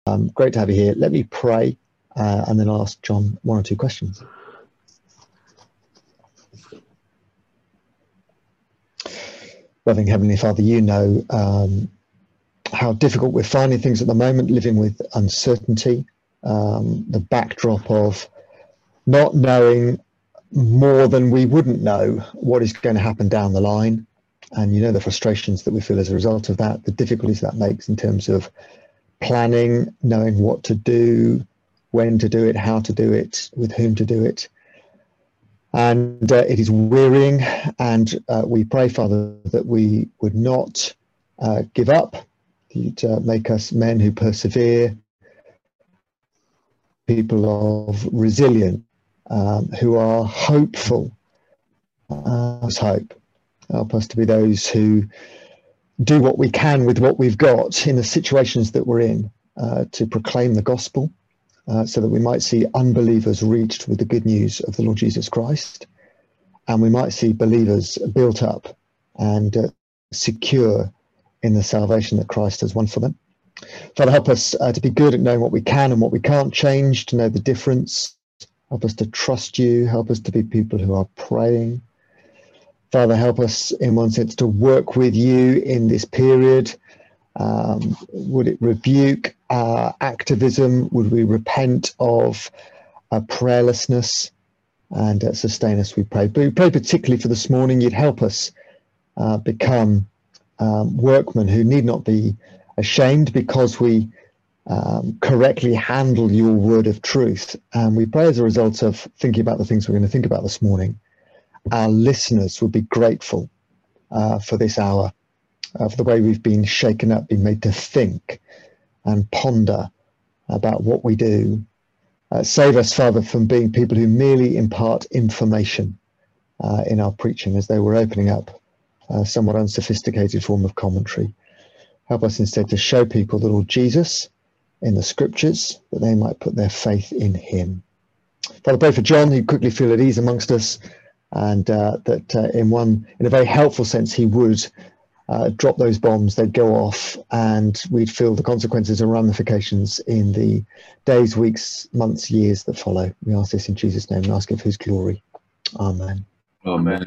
Great to have you here. Let me pray and then I'll ask John one or two questions. Loving Heavenly Father, you know how difficult we're finding things at the moment, living with uncertainty, the backdrop of not knowing more than we wouldn't know what is going to happen down the line. And you know the frustrations that we feel as a result of that, the difficulties that makes in terms of planning, knowing what to do, when to do it, how to do it, with whom to do it. And it is wearying, and we pray, Father, that we would not give up. You'd make us men who persevere, people of resilience, who are hopeful. Hope. Help us to be those who do what we can with what we've got in the situations that we're in, to proclaim the gospel, so that we might see unbelievers reached with the good news of the Lord Jesus Christ, and we might see believers built up and secure in the salvation that Christ has won for them. Father, help us to be good at knowing what we can and what we can't change, to know the difference. Help us to trust you. Help us to be people who are praying. Father, help us in one sense to work with you in this period. Would it rebuke our activism? Would we repent of prayerlessness and sustain us, we pray. But we pray particularly for this morning, you'd help us become workmen who need not be ashamed because we correctly handle your word of truth. And we pray as a result of thinking about the things we're going to think about this morning, our listeners would be grateful for this hour, for the way we've been shaken up, been made to think and ponder about what we do. Save us, Father, from being people who merely impart information in our preaching, as though we're opening up a somewhat unsophisticated form of commentary. Help us instead to show people the Lord Jesus in the scriptures, that they might put their faith in him. Father, pray for John, who'd quickly feel at ease amongst us, and that in a very helpful sense, he would drop those bombs, they'd go off, and we'd feel the consequences and ramifications in the days, weeks, months, years that follow. We ask this in Jesus' name and ask it for his glory. Amen. Amen.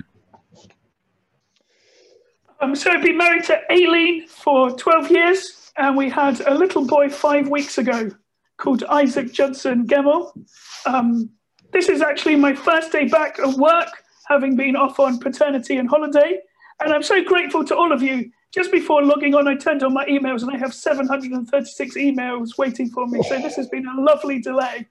So I've been married to Aileen for 12 years, and we had a little boy 5 weeks ago called Isaac Judson Gemmell. This is actually my first day back at work, having been off on paternity and holiday. And I'm so grateful to all of you. Just before logging on, I turned on my emails and I have 736 emails waiting for me. So this has been a lovely delay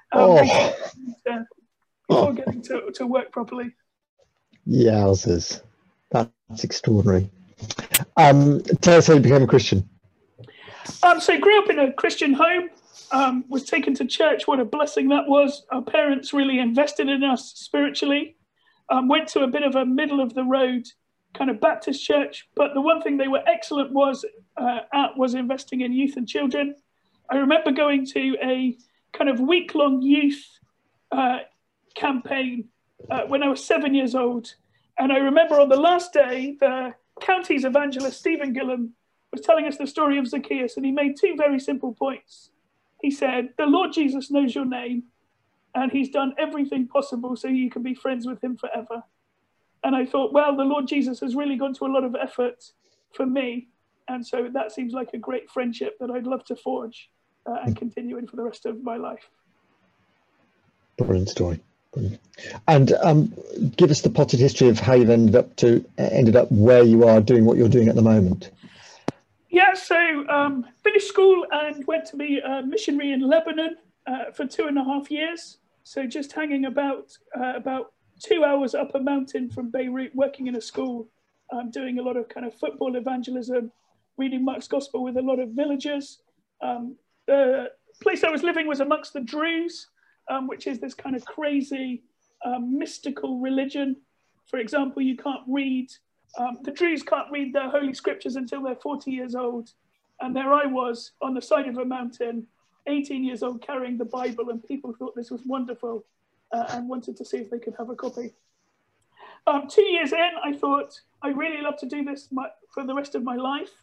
before getting to work properly. Yowzers. That's extraordinary. Tell us how you became a Christian. So I grew up in a Christian home, was taken to church. What a blessing that was. Our parents really invested in us spiritually. Went to a bit of a middle of the road kind of Baptist church, but the one thing they were excellent was investing in youth and children. I remember going to a kind of week-long youth campaign when I was 7 years old. And I remember on the last day, the county's evangelist, Stephen Gillam, was telling us the story of Zacchaeus, and he made two very simple points. He said, the Lord Jesus knows your name, and he's done everything possible so you can be friends with him forever. And I thought, well, the Lord Jesus has really gone to a lot of effort for me. And so that seems like a great friendship that I'd love to forge and continue in for the rest of my life. Brilliant story. Brilliant. And give us the potted history of how you've ended up where you are doing what you're doing at the moment. Yeah, so finished school and went to be a missionary in Lebanon for 2.5 years. So just hanging about 2 hours up a mountain from Beirut, working in a school, doing a lot of kind of football evangelism, reading Mark's Gospel with a lot of villagers. The place I was living was amongst the Druze, which is this kind of crazy mystical religion. For example, you can't read, the Druze can't read their holy scriptures until they're 40 years old. And there I was on the side of a mountain, 18 years old, carrying the Bible, and people thought this was wonderful and wanted to see if they could have a copy. 2 years in, I thought, I really love to do this for the rest of my life.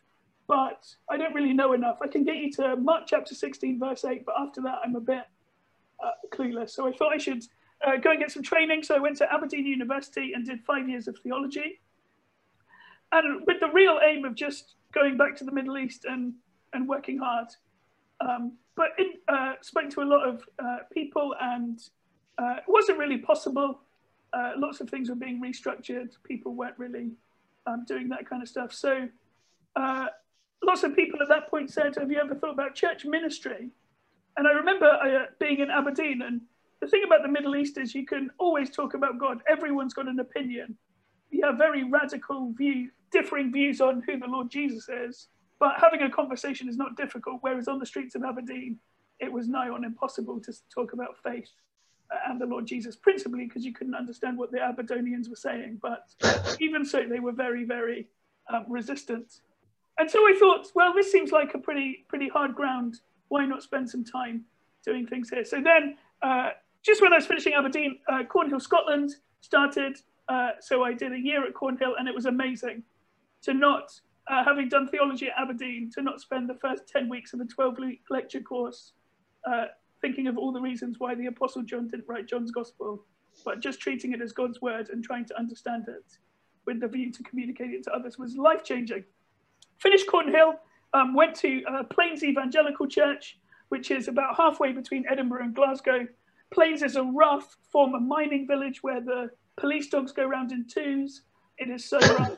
but I don't really know enough. I can get you to Mark chapter 16, verse 8, but after that, I'm a bit clueless. So I thought I should go and get some training. So I went to Aberdeen University and did 5 years of theology. And with the real aim of just going back to the Middle East and working hard. But spoke to a lot of people, and it wasn't really possible. Lots of things were being restructured. People weren't really doing that kind of stuff. So lots of people at that point said, have you ever thought about church ministry? And I remember being in Aberdeen, and the thing about the Middle East is you can always talk about God. Everyone's got an opinion. You have very radical differing views on who the Lord Jesus is. But having a conversation is not difficult, whereas on the streets of Aberdeen, it was nigh on impossible to talk about faith and the Lord Jesus, principally because you couldn't understand what the Aberdonians were saying. But even so, they were very, very resistant. And so I thought, well, this seems like a pretty hard ground. Why not spend some time doing things here? So then, just when I was finishing Aberdeen, Cornhill, Scotland started. So I did a year at Cornhill, and it was amazing to not, having done theology at Aberdeen, to not spend the first 10 weeks of a 12-week lecture course thinking of all the reasons why the Apostle John didn't write John's Gospel, but just treating it as God's word and trying to understand it with the view to communicate it to others was life-changing. Finished Cornhill, went to Plains Evangelical Church, which is about halfway between Edinburgh and Glasgow. Plains is a rough former mining village where the police dogs go around in twos. It is so rough.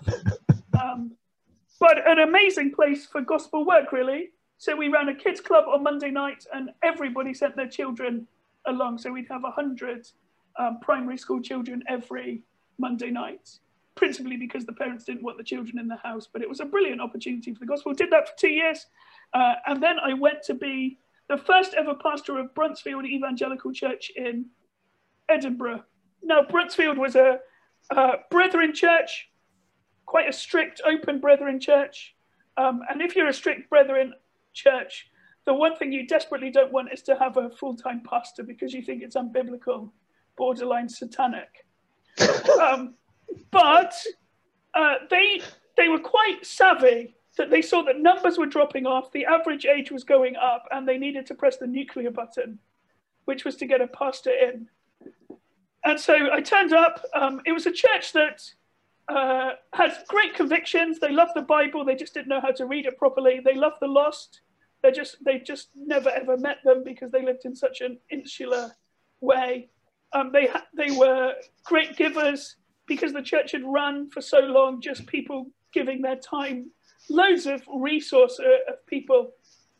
But an amazing place for gospel work, really. So we ran a kids club on Monday night, and everybody sent their children along. So we'd have 100 primary school children every Monday night, principally because the parents didn't want the children in the house. But it was a brilliant opportunity for the gospel. Did that for 2 years. And then I went to be the first ever pastor of Bruntsfield Evangelical Church in Edinburgh. Now, Bruntsfield was a Brethren church, quite a strict, open Brethren church. And if you're a strict Brethren church, the one thing you desperately don't want is to have a full-time pastor because you think it's unbiblical, borderline satanic. But they were quite savvy that they saw that numbers were dropping off, the average age was going up, and they needed to press the nuclear button, which was to get a pastor in. And so I turned up. It was a church that had great convictions. They loved the Bible. They just didn't know how to read it properly. They loved the lost. They just never ever met them because they lived in such an insular way. They were great givers because the church had run for so long, just people giving their time, loads of resource of people.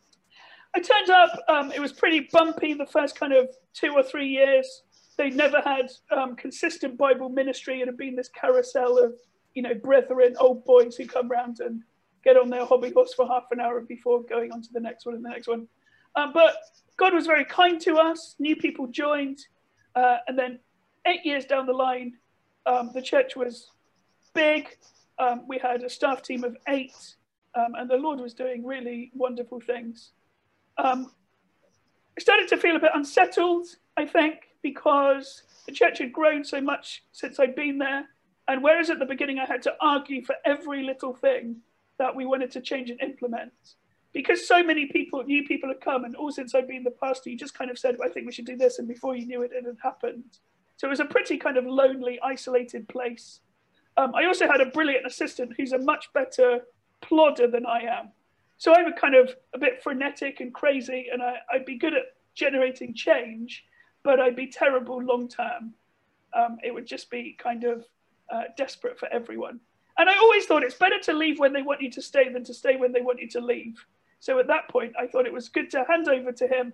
I turned up. It was pretty bumpy the first kind of 2 or 3 years. They'd never had consistent Bible ministry. It had been this carousel of, brethren, old boys who come round and get on their hobby horse for half an hour before going on to the next one and the next one. But God was very kind to us. New people joined. And then 8 years down the line, the church was big. We had a staff team of 8, and the Lord was doing really wonderful things. I started to feel a bit unsettled, I think, because the church had grown so much since I'd been there. And whereas at the beginning I had to argue for every little thing that we wanted to change and implement, because so many new people had come, and all since I'd been the pastor, you just kind of said, well, I think we should do this, and before you knew it, it had happened. So it was a pretty kind of lonely, isolated place. I also had a brilliant assistant who's a much better plodder than I am. So I'm a bit frenetic and crazy, and I'd be good at generating change, but I'd be terrible long term. It would just be kind of desperate for everyone. And I always thought it's better to leave when they want you to stay than to stay when they want you to leave. So at that point, I thought it was good to hand over to him.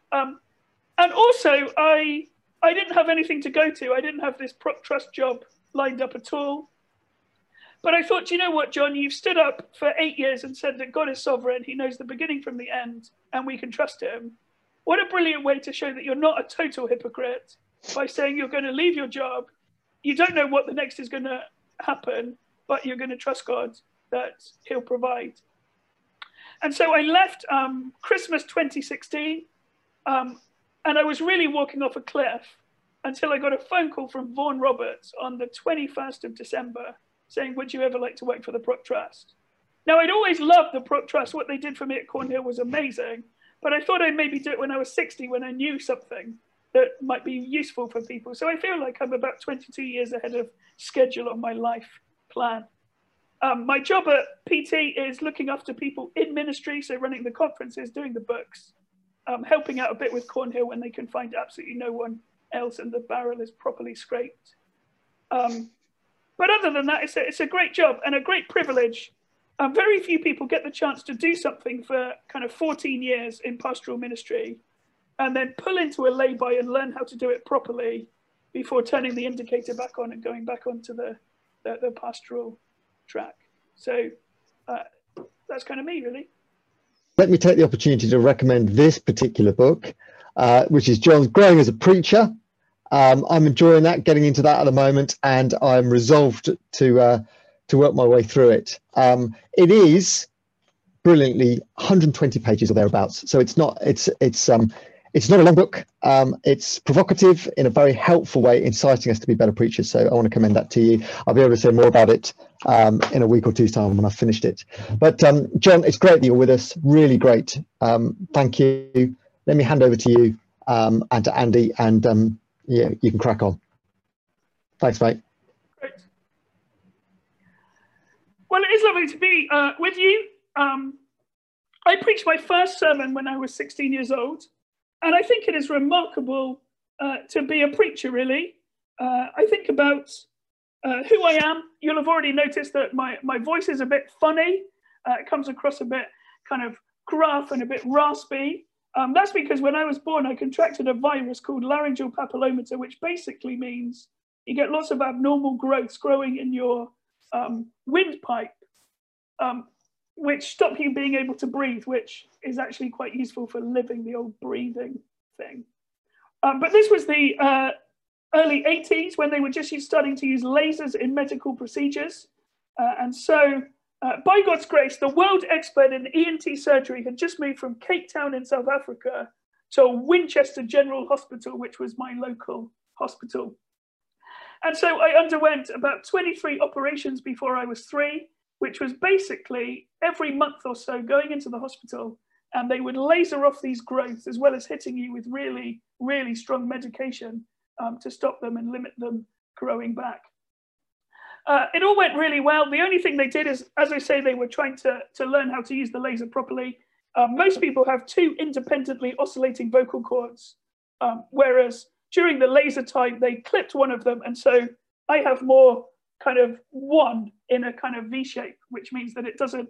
And also, I didn't have anything to go to. I didn't have this prop trust job lined up at all. But I thought, you know what, John, you've stood up for 8 years and said that God is sovereign. He knows the beginning from the end, and we can trust him. What a brilliant way to show that you're not a total hypocrite by saying you're going to leave your job. You don't know what the next is going to happen, but you're going to trust God that he'll provide. And so I left Christmas 2016, and I was really walking off a cliff until I got a phone call from Vaughan Roberts on the 21st of December saying, would you ever like to work for the Prop Trust? Now, I'd always loved the Brooke Trust. What they did for me at Cornhill was amazing. But I thought I'd maybe do it when I was 60, when I knew something that might be useful for people. So I feel like I'm about 22 years ahead of schedule on my life plan. My job at PT is looking after people in ministry, so running the conferences, doing the books, helping out a bit with Cornhill when they can find absolutely no one else and the barrel is properly scraped. But other than that, it's a great job and a great privilege. Very few people get the chance to do something for kind of 14 years in pastoral ministry and then pull into a lay-by and learn how to do it properly before turning the indicator back on and going back onto the pastoral track. So that's kind of me, really. Let me take the opportunity to recommend this particular book, which is John's Growing as a Preacher. I'm enjoying that, getting into that at the moment, and I'm resolved to work my way through it. It is brilliantly 120 pages or thereabouts, so it's not a long book. It's provocative in a very helpful way, inciting us to be better preachers. So I want to commend that to you. I'll be able to say more about it in a week or two's time when I've finished it. But John, it's great that you're with us. Really great. Thank you. Let me hand over to you and to Andy, and yeah, you can crack on. Thanks, mate. Great. Well, it is lovely to be with you. I preached my first sermon when I was 16 years old. And I think it is remarkable to be a preacher, really. I think about who I am. You'll have already noticed that my voice is a bit funny. It comes across a bit kind of gruff and a bit raspy. That's because when I was born, I contracted a virus called laryngeal papillomata, which basically means you get lots of abnormal growths growing in your windpipe, which stop you being able to breathe, which is actually quite useful for living, the old breathing thing. But this was the early 80s when they were just starting to use lasers in medical procedures. And so by God's grace, the world expert in ENT surgery had just moved from Cape Town in South Africa to Winchester General Hospital, which was my local hospital. And so I underwent about 23 operations before I was 3, which was basically every month or so going into the hospital, and they would laser off these growths as well as hitting you with really, really strong medication to stop them and limit them growing back. It all went really well. The only thing they did is, as I say, they were trying to learn how to use the laser properly. Most people have 2 independently oscillating vocal cords, whereas during the laser time, they clipped one of them. And so I have more kind of one in a kind of V shape, which means that it doesn't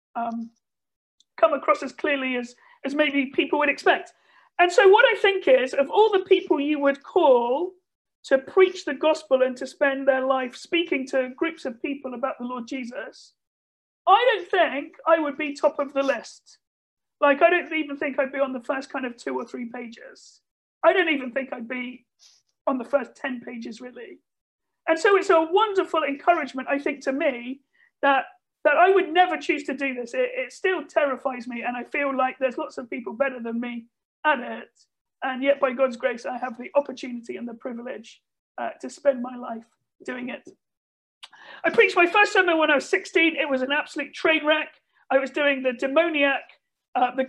come across as clearly as maybe people would expect. And so what I think is, of all the people you would call to preach the gospel and to spend their life speaking to groups of people about the Lord Jesus, I don't think I would be top of the list. Like, I don't even think I'd be on the first kind of 2 or 3 pages. I don't even think I'd be on the first 10 pages, really. And so it's a wonderful encouragement, I think, to me, that I would never choose to do this. It still terrifies me, and I feel like there's lots of people better than me at it. And yet, by God's grace, I have the opportunity and the privilege to spend my life doing it. I preached my first sermon when I was 16. It was an absolute train wreck. I was doing the demoniac, the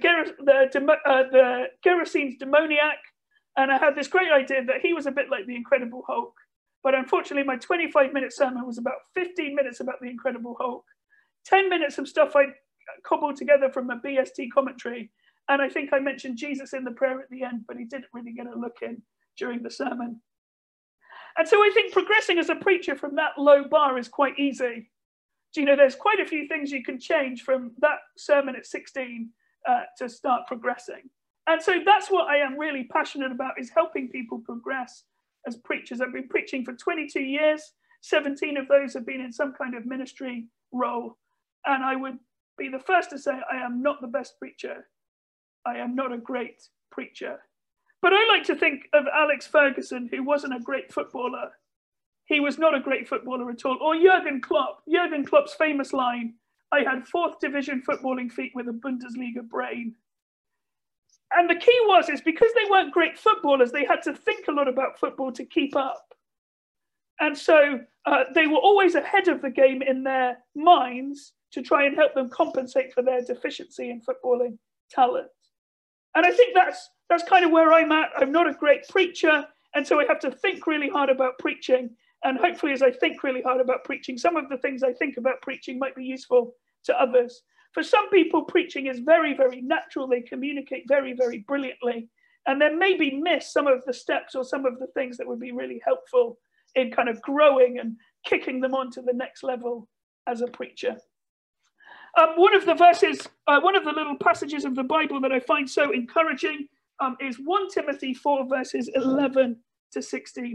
Gerasene's demoniac, and I had this great idea that he was a bit like the Incredible Hulk. But unfortunately, my 25-minute sermon was about 15 minutes about the Incredible Hulk, 10 minutes of stuff I cobbled together from a BST commentary. And I think I mentioned Jesus in the prayer at the end, but he didn't really get a look in during the sermon. And so I think progressing as a preacher from that low bar is quite easy. You know, there's quite a few things you can change from that sermon at 16 to start progressing. And so that's what I am really passionate about, is helping people progress as preachers. I've been preaching for 22 years. 17 of those have been in some kind of ministry role. And I would be the first to say I am not the best preacher. I am not a great preacher. But I like to think of Alex Ferguson, who wasn't a great footballer. He was not a great footballer at all. Or Jurgen Klopp. Jurgen Klopp's famous line, "I had 4th division footballing feet with a Bundesliga brain." And the key is because they weren't great footballers, they had to think a lot about football to keep up. And so they were always ahead of the game in their minds to try and help them compensate for their deficiency in footballing talent. And I think that's kind of where I'm at. I'm not a great preacher, and so I have to think really hard about preaching. And hopefully, as I think really hard about preaching, some of the things I think about preaching might be useful to others. For some people, preaching is very, very natural. They communicate very, very brilliantly, and then maybe miss some of the steps or some of the things that would be really helpful in kind of growing and kicking them on to the next level as a preacher. One of the verses, one of the little passages of the Bible that I find so encouraging is 1 Timothy 4, verses 11 to 16.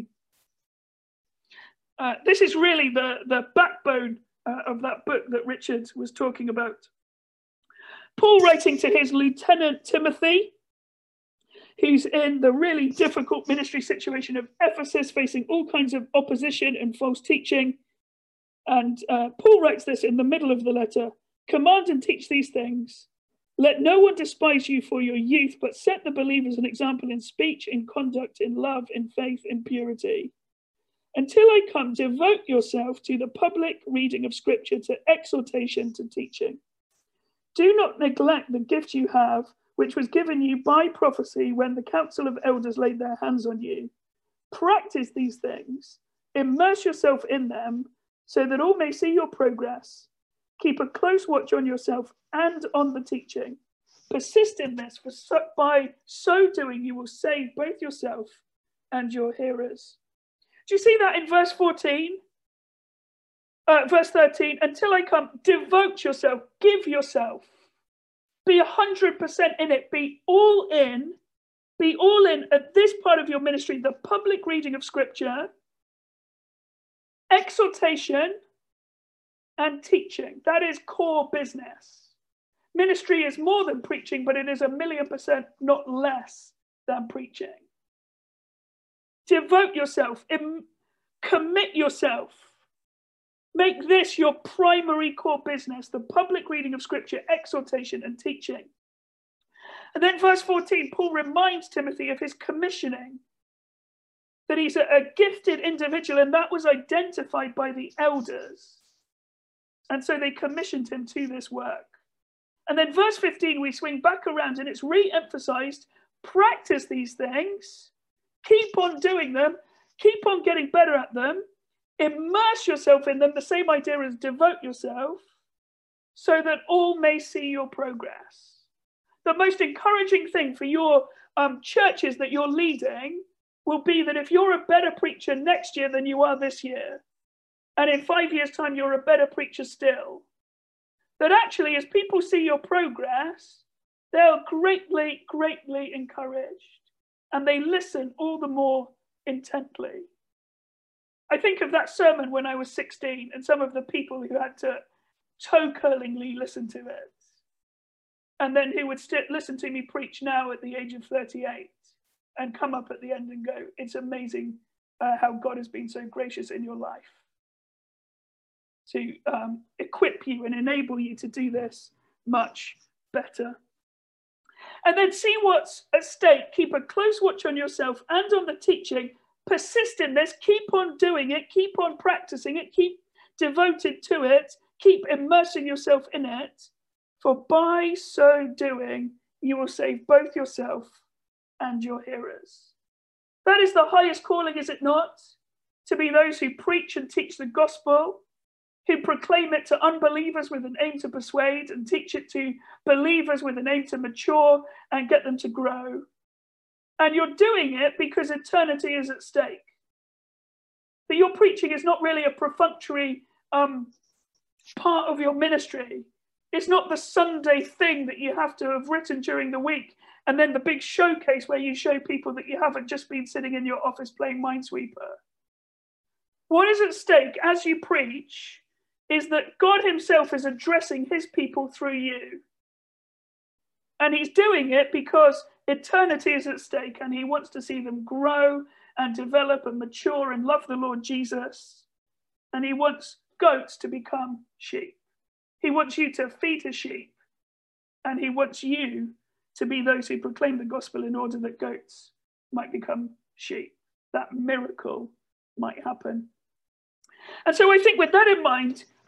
This is really the backbone of that book that Richard was talking about. Paul, writing to his lieutenant Timothy, who's in the really difficult ministry situation of Ephesus, facing all kinds of opposition and false teaching. And Paul writes this in the middle of the letter: "Command and teach these things. Let no one despise you for your youth, but set the believers an example in speech, in conduct, in love, in faith, in purity. Until I come, devote yourself to the public reading of Scripture, to exhortation, to teaching. Do not neglect the gift you have, which was given you by prophecy when the council of elders laid their hands on you. Practice these things, immerse yourself in them, so that all may see your progress. Keep a close watch on yourself and on the teaching. Persist in this, for by so doing you will save both yourself and your hearers." Do you see that in verse 14? Verse 13, until I come, devote yourself, give yourself, be 100% in it, be all in at this part of your ministry, the public reading of Scripture, exhortation, and teaching. That is core business. Ministry is more than preaching, but it is 1,000,000% not less than preaching. Devote yourself, commit yourself. Make this your primary core business, the public reading of Scripture, exhortation, and teaching. And then verse 14, Paul reminds Timothy of his commissioning, that he's a gifted individual, and that was identified by the elders. And so they commissioned him to this work. And then verse 15, we swing back around and it's re-emphasized: practice these things, keep on doing them, keep on getting better at them, immerse yourself in them, the same idea as devote yourself, so that all may see your progress. The most encouraging thing for your churches that you're leading will be that if you're a better preacher next year than you are this year, and in 5 years' time you're a better preacher still, that actually as people see your progress, they're greatly, greatly encouraged, and they listen all the more intently. I think of that sermon when I was 16 and some of the people who had to toe-curlingly listen to it, and then who would listen to me preach now at the age of 38 and come up at the end and go, it's amazing how God has been so gracious in your life to equip you and enable you to do this much better. And then see what's at stake. Keep a close watch on yourself and on the teaching. Persist in this. Keep on doing it. Keep on practicing it. Keep devoted to it. Keep immersing yourself in it. For by so doing, you will save both yourself and your hearers. That is the highest calling, is it not? To be those who preach and teach the gospel, who proclaim it to unbelievers with an aim to persuade, and teach it to believers with an aim to mature and get them to grow. And you're doing it because eternity is at stake. That your preaching is not really a perfunctory part of your ministry. It's not the Sunday thing that you have to have written during the week, and then the big showcase where you show people that you haven't just been sitting in your office playing Minesweeper. What is at stake as you preach is that God himself is addressing his people through you. And he's doing it because eternity is at stake, and he wants to see them grow and develop and mature and love the Lord Jesus. And he wants goats to become sheep. He wants you to feed his sheep, and he wants you to be those who proclaim the gospel in order that goats might become sheep. That miracle might happen. And so I think with that in mind,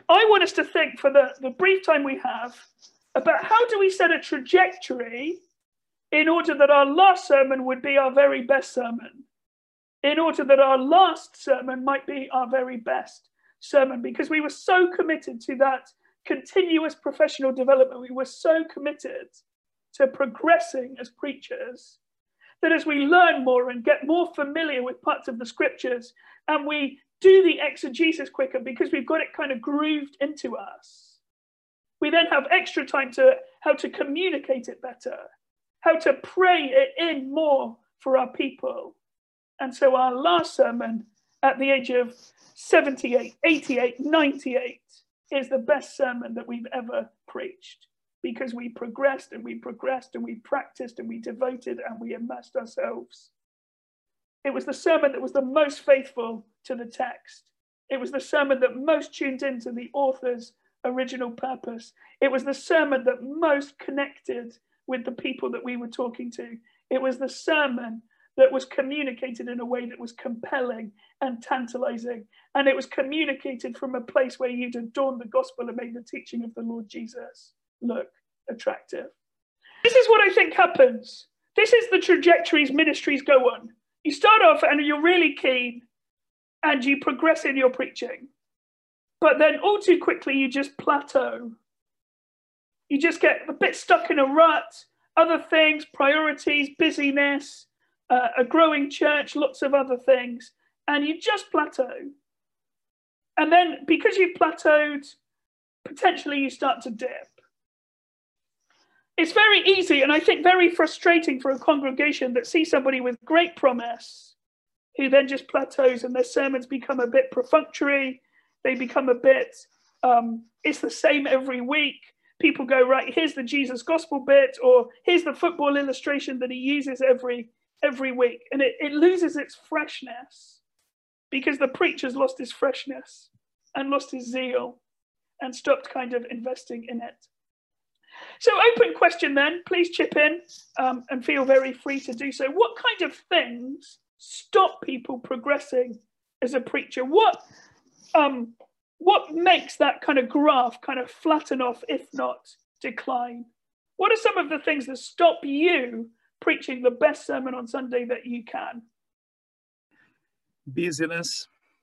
I want us to think for the brief time we have about how do we set a trajectory in order that our last sermon would be our very best sermon, in order that our last sermon might be our very best sermon, because we were so committed to that continuous professional development. We were so committed to progressing as preachers that as we learn more and get more familiar with parts of the scriptures, and we do the exegesis quicker because we've got it kind of grooved into us, we then have extra time to how to communicate it better, how to pray it in more for our people. And so our last sermon at the age of 78, 88, 98 is the best sermon that we've ever preached, because we progressed and we progressed and we practiced and we devoted and we immersed ourselves. It was the sermon that was the most faithful to the text. It was the sermon that most tuned into the author's original purpose. It was the sermon that most connected with the people that we were talking to. It was the sermon that was communicated in a way that was compelling and tantalizing. And it was communicated from a place where you'd adorned the gospel and made the teaching of the Lord Jesus look attractive. This is what I think happens. This is the trajectories ministries go on. You start off and you're really keen and you progress in your preaching. But then all too quickly, you just plateau. You just get a bit stuck in a rut, other things, priorities, busyness, a growing church, lots of other things, and you just plateau. And then because you've plateaued, potentially you start to dip. It's very easy, and I think very frustrating for a congregation that sees somebody with great promise who then just plateaus and their sermons become a bit perfunctory. They become a bit, it's the same every week. People go, right, here's the Jesus gospel bit, or here's the football illustration that he uses every week. And it loses its freshness because the preacher's lost his freshness and lost his zeal and stopped kind of investing in it. So open question then, please chip in and feel very free to do so. What kind of things stop people progressing as a preacher? What makes that kind of graph kind of flatten off, if not decline? What are some of the things that stop you preaching the best sermon on Sunday that you can? Busyness.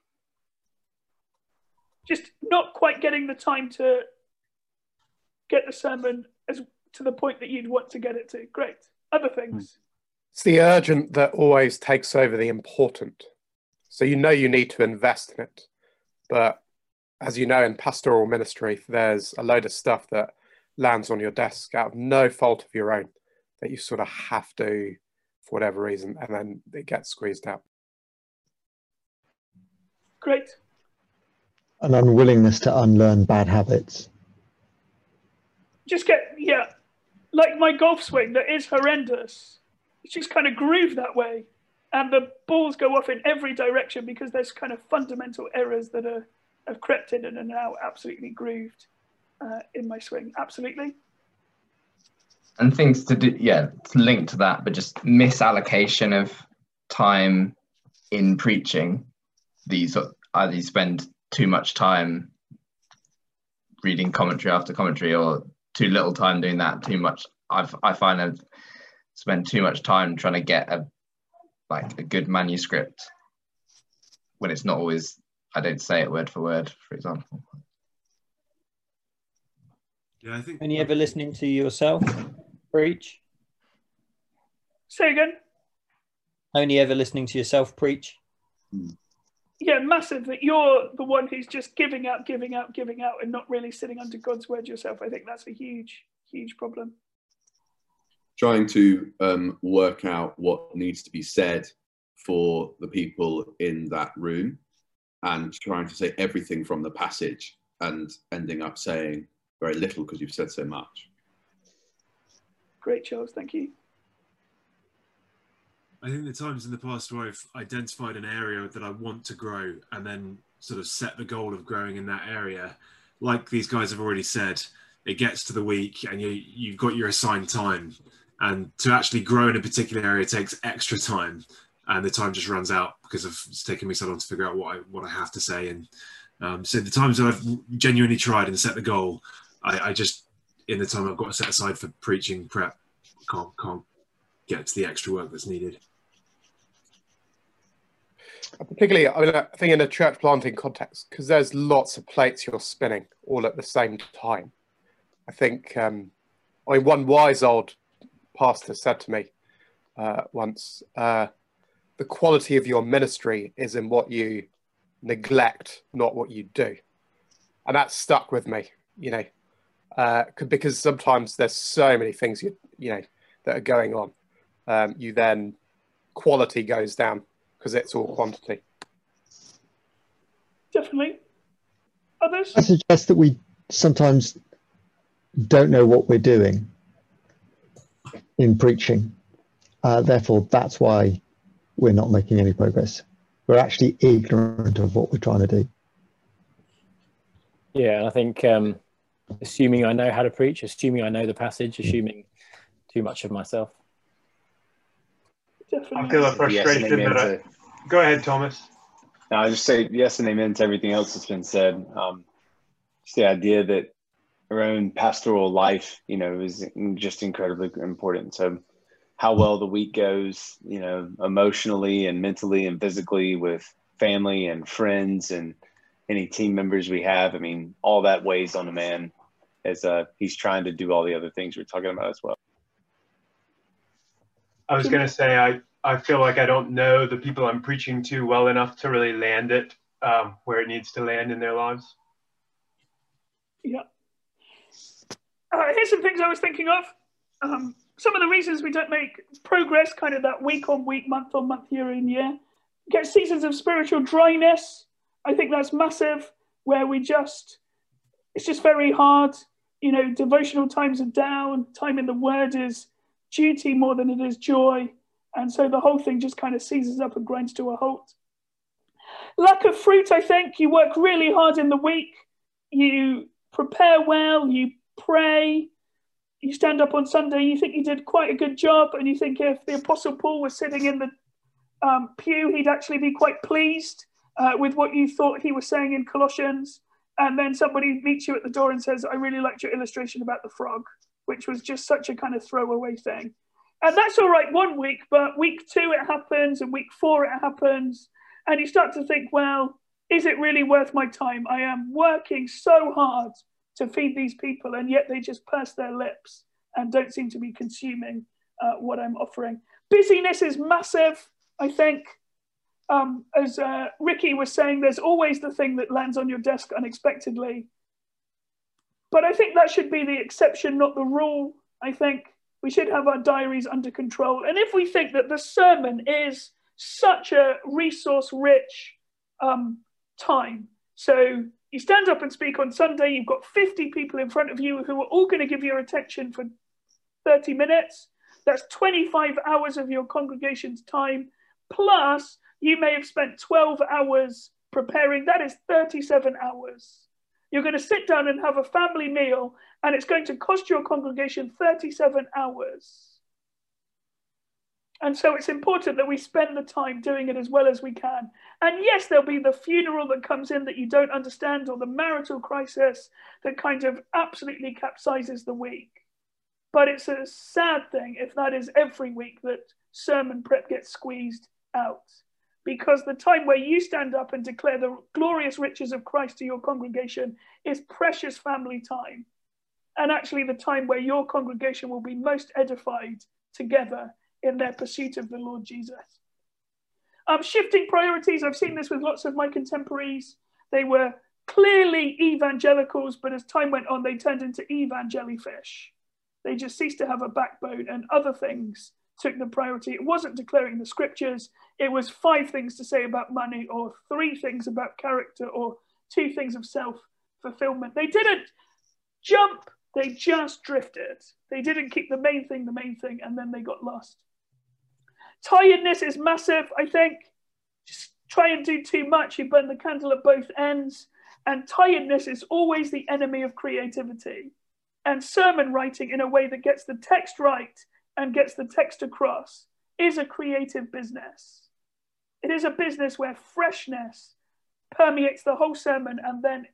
Just not quite getting the time to get the sermon as to the point that you'd want to get it to. Great. Other things? It's the urgent that always takes over the important. So you know you need to invest in it. But as you know, in pastoral ministry, there's a load of stuff that lands on your desk out of no fault of your own that you sort of have to, for whatever reason, and then it gets squeezed out. Great. An unwillingness to unlearn bad habits. Just like my golf swing that is horrendous. It's just kind of grooved that way. And the balls go off in every direction because there's kind of fundamental errors that have crept in and are now absolutely grooved in my swing. Absolutely. And things to do, linked to that, but just misallocation of time in preaching. Either you spend too much time reading commentary after commentary, or too little time doing that. Too much. I find I've spent too much time trying to get a good manuscript when it's not always. I don't say it word for word, for example. Yeah, I think. Are you ever listening to yourself preach? Say again? Only ever listening to yourself preach? Yeah, massive. That you're the one who's just giving out, and not really sitting under God's word yourself. I think that's a huge, huge problem. Trying to work out what needs to be said for the people in that room, and trying to say everything from the passage and ending up saying very little because you've said so much. Great, Charles. Thank you. I think the times in the past where I've identified an area that I want to grow and then sort of set the goal of growing in that area, like these guys have already said, it gets to the week and you've got your assigned time, and to actually grow in a particular area takes extra time, and the time just runs out because it's taken me so long to figure out what I have to say, and So the times that I've genuinely tried and set the goal, I just, in the time I've got to set aside for preaching prep, can't get to the extra work that's needed. Particularly, I think in a church planting context, because there's lots of plates you're spinning all at the same time. I think, one wise old pastor said to me once, the quality of your ministry is in what you neglect, not what you do. And that stuck with me, because sometimes there's so many things, that are going on. You then, quality goes down because it's all quantity. Definitely. Others? I suggest that we sometimes don't know what we're doing in preaching. Therefore, that's why we're not making any progress. We're actually ignorant of what we're trying to do. Yeah, I think assuming I know how to preach, assuming I know the passage, assuming too much of myself. Definitely. I feel a frustration that Go ahead, Thomas. No, I just say yes and amen to everything else that's been said. Just the idea that our own pastoral life, is just incredibly important. So how well the week goes, emotionally and mentally and physically with family and friends and any team members we have. I mean, all that weighs on a man as he's trying to do all the other things we're talking about as well. I was going to say, I feel like I don't know the people I'm preaching to well enough to really land it where it needs to land in their lives. Yeah. Here's some things I was thinking of. Some of the reasons we don't make progress, kind of that week on week, month on month, year in year. Get seasons of spiritual dryness. I think that's massive, where it's just very hard. Devotional times are down. Time in the Word is duty more than it is joy. And so the whole thing just kind of seizes up and grinds to a halt. Lack of fruit, I think. You work really hard in the week. You prepare well. You pray. You stand up on Sunday. You think you did quite a good job. And you think if the Apostle Paul was sitting in the pew, he'd actually be quite pleased with what you thought he was saying in Colossians. And then somebody meets you at the door and says, I really liked your illustration about the frog, which was just such a kind of throwaway thing. And that's all right 1 week, but week 2 it happens, and week 4 it happens. And you start to think, well, is it really worth my time? I am working so hard to feed these people, and yet they just purse their lips and don't seem to be consuming what I'm offering. Busyness is massive, I think. As Ricky was saying, there's always the thing that lands on your desk unexpectedly. But I think that should be the exception, not the rule. I think we should have our diaries under control. And if we think that the sermon is such a resource-rich time, so you stand up and speak on Sunday, you've got 50 people in front of you who are all going to give your attention for 30 minutes. That's 25 hours of your congregation's time, plus you may have spent 12 hours preparing. That is 37 hours. You're going to sit down and have a family meal, and it's going to cost your congregation 37 hours. And so it's important that we spend the time doing it as well as we can. And yes, there'll be the funeral that comes in that you don't understand, or the marital crisis that kind of absolutely capsizes the week. But it's a sad thing if that is every week that sermon prep gets squeezed out. Because the time where you stand up and declare the glorious riches of Christ to your congregation is precious family time. And actually the time where your congregation will be most edified together in their pursuit of the Lord Jesus. Shifting priorities, I've seen this with lots of my contemporaries. They were clearly evangelicals, but as time went on, they turned into evangelifish. They just ceased to have a backbone, and other things took the priority. It wasn't declaring the scriptures. It was 5 things to say about money, or 3 things about character, or 2 things of self-fulfillment. They didn't jump. They just drifted. They didn't keep the main thing, and then they got lost. Tiredness is massive, I think. Just try and do too much. You burn the candle at both ends. And tiredness is always the enemy of creativity. And sermon writing in a way that gets the text right and gets the text across is a creative business. It is a business where freshness permeates the whole sermon and then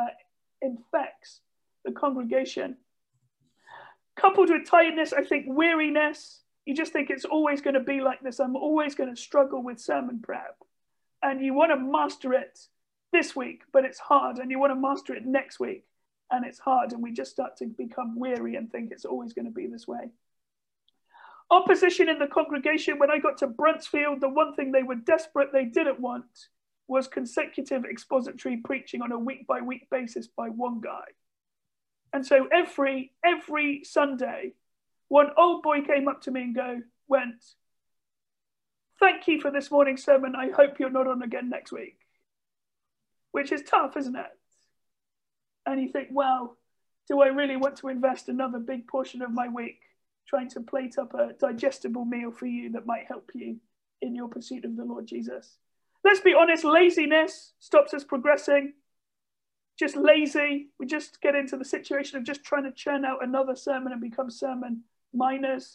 infects the congregation. Coupled with tiredness, I think weariness. You just think it's always going to be like this. I'm always going to struggle with sermon prep. And you want to master it this week, but it's hard. And you want to master it next week, and it's hard. And we just start to become weary and think it's always going to be this way. Opposition in the congregation. When I got to Bruntsfield, the one thing they were desperate, they didn't want, was consecutive expository preaching on a week-by-week basis by one guy. And so every Sunday, one old boy came up to me and went, "Thank you for this morning's sermon. I hope you're not on again next week." Which is tough, isn't it? And you think, well, do I really want to invest another big portion of my week trying to plate up a digestible meal for you that might help you in your pursuit of the Lord Jesus? Let's be honest, laziness stops us progressing. Just lazy. We just get into the situation of just trying to churn out another sermon and become sermon miners.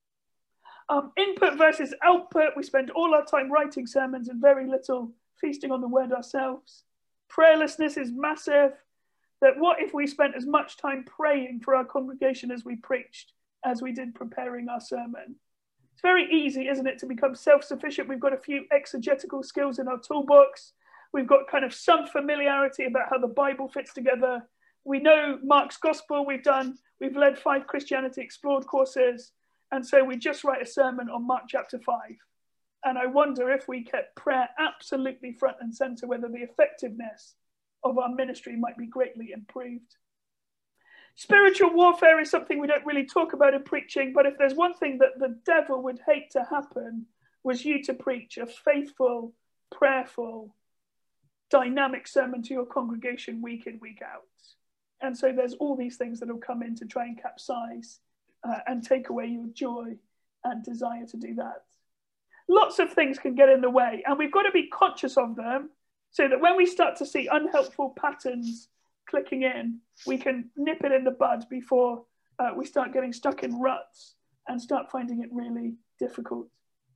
Input versus output. We spend all our time writing sermons and very little feasting on the word ourselves. Prayerlessness is massive. That what if we spent as much time praying for our congregation as we preached, as we did preparing our sermon? It's very easy, isn't it, to become self-sufficient. We've got a few exegetical skills in our toolbox. We've got kind of some familiarity about how the Bible fits together. We know Mark's gospel. We've led 5 Christianity Explored courses. And so we just write a sermon on Mark chapter 5. And I wonder if we kept prayer absolutely front and center, whether the effectiveness of our ministry might be greatly improved. Spiritual warfare is something we don't really talk about in preaching, but if there's one thing that the devil would hate to happen, was you to preach a faithful, prayerful, dynamic sermon to your congregation week in, week out. And so there's all these things that will come in to try and capsize and take away your joy and desire to do that. Lots of things can get in the way, and we've got to be conscious of them so that when we start to see unhelpful patterns clicking in, we can nip it in the bud before we start getting stuck in ruts and start finding it really difficult.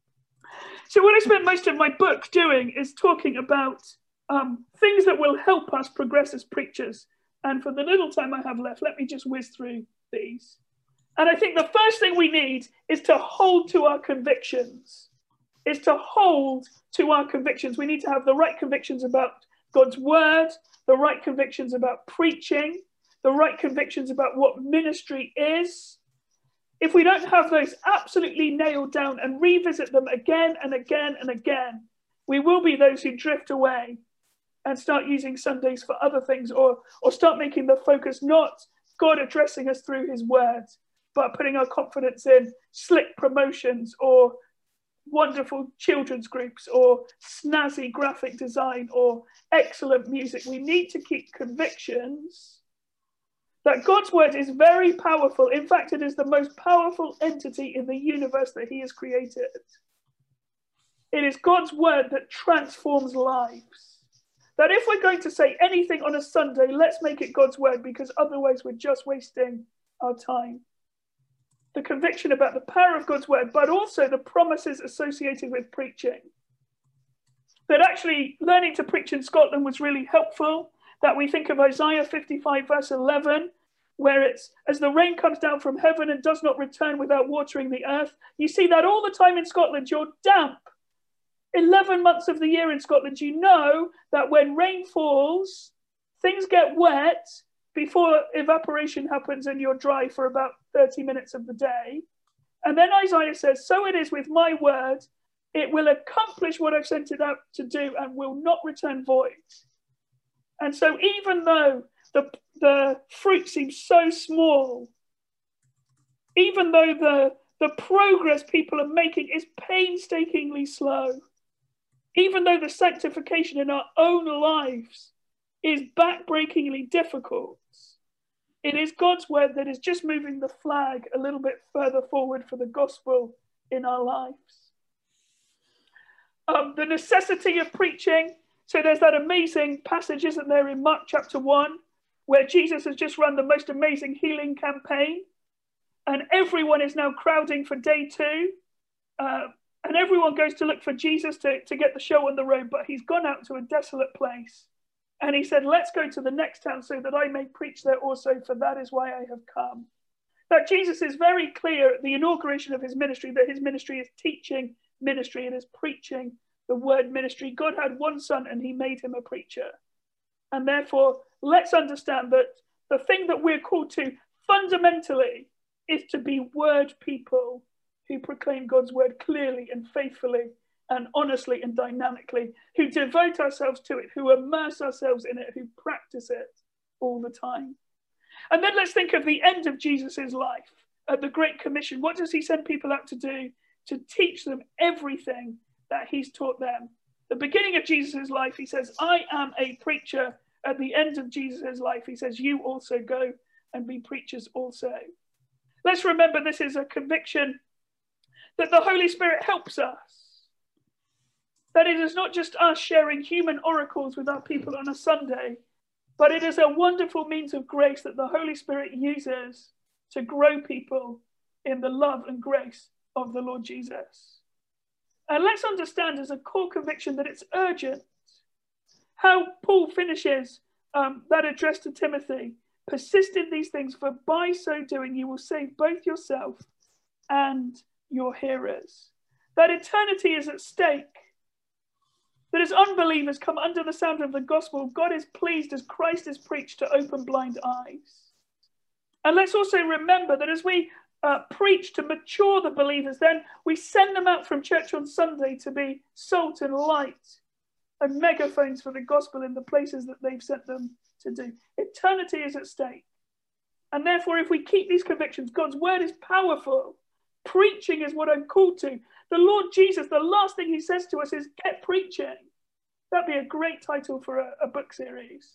So what I spent most of my book doing is talking about things that will help us progress as preachers. And for the little time I have left, let me just whiz through these. And I think the first thing we need is to hold to our convictions. We need to have the right convictions about God's word, the right convictions about preaching, the right convictions about what ministry is. If we don't have those absolutely nailed down and revisit them again and again and again, we will be those who drift away and start using Sundays for other things, or start making the focus not God addressing us through his word, but putting our confidence in slick promotions or wonderful children's groups or snazzy graphic design or excellent music. We need to keep convictions that God's word is very powerful. In fact, it is the most powerful entity in the universe that he has created. It is God's word that transforms lives. That if we're going to say anything on a Sunday, let's make it God's word, because otherwise we're just wasting our time. The conviction about the power of God's word, but also the promises associated with preaching. That actually learning to preach in Scotland was really helpful. That we think of Isaiah 55 verse 11, where it's, as the rain comes down from heaven and does not return without watering the earth. You see that all the time in Scotland. You're damp. 11 months of the year in Scotland. You know that when rain falls, things get wet before evaporation happens and you're dry for about 30 minutes of the day. And then Isaiah says, so it is with my word, it will accomplish what I've sent it out to do and will not return void. And so even though the fruit seems so small, even though the progress people are making is painstakingly slow, even though the sanctification in our own lives is backbreakingly difficult, it is God's word that is just moving the flag a little bit further forward for the gospel in our lives. The necessity of preaching. So there's that amazing passage, isn't there, in Mark chapter 1, where Jesus has just run the most amazing healing campaign. And everyone is now crowding for day 2. And everyone goes to look for Jesus to get the show on the road, but he's gone out to a desolate place. And he said, let's go to the next town so that I may preach there also, for that is why I have come. That Jesus is very clear at the inauguration of his ministry, that his ministry is teaching ministry, it is preaching the word ministry. God had one son and he made him a preacher. And therefore, let's understand that the thing that we're called to fundamentally is to be word people who proclaim God's word clearly and faithfully and honestly and dynamically, who devote ourselves to it, who immerse ourselves in it, who practice it all the time. And then let's think of the end of Jesus's life at the Great Commission. What does he send people out to do? To teach them everything that he's taught them. The beginning of Jesus's life, he says, I am a preacher. At the end of Jesus's life, he says, you also go and be preachers also. Let's remember this is a conviction that the Holy Spirit helps us. That it is not just us sharing human oracles with our people on a Sunday, but it is a wonderful means of grace that the Holy Spirit uses to grow people in the love and grace of the Lord Jesus. And let's understand as a core conviction that it's urgent. How Paul finishes that address to Timothy, persist in these things, for by so doing you will save both yourself and your hearers. That eternity is at stake. That as unbelievers come under the sound of the gospel, God is pleased as Christ is preached to open blind eyes. And let's also remember that as we preach to mature the believers, then we send them out from church on Sunday to be salt and light and megaphones for the gospel in the places that they've sent them to do. Eternity is at stake. And therefore, if we keep these convictions, God's word is powerful. Preaching is what I'm called to. The Lord Jesus, the last thing he says to us is, get preaching. That'd be a great title for a book series.